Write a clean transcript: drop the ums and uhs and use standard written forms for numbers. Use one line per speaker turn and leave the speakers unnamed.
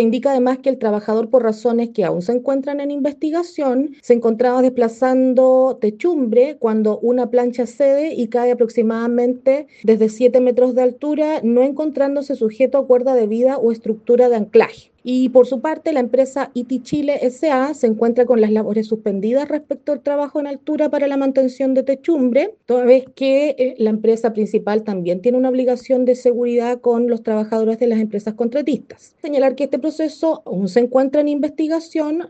indica además que el trabajador, por razones que aún se encuentran en investigación, se encontraba desplazando techumbre cuando una plancha cede y cae aproximadamente desde 7 metros de altura, no encontrándose sujeto a cuerda de vida o estructura de anclaje. Y por su parte, la empresa ITI Chile S.A. se encuentra con las labores suspendidas respecto al trabajo en altura para la mantención de techumbre, toda vez que la empresa principal también tiene una obligación de seguridad con los trabajadores de las empresas contratistas. Señalar que este proceso aún se encuentra en investigación,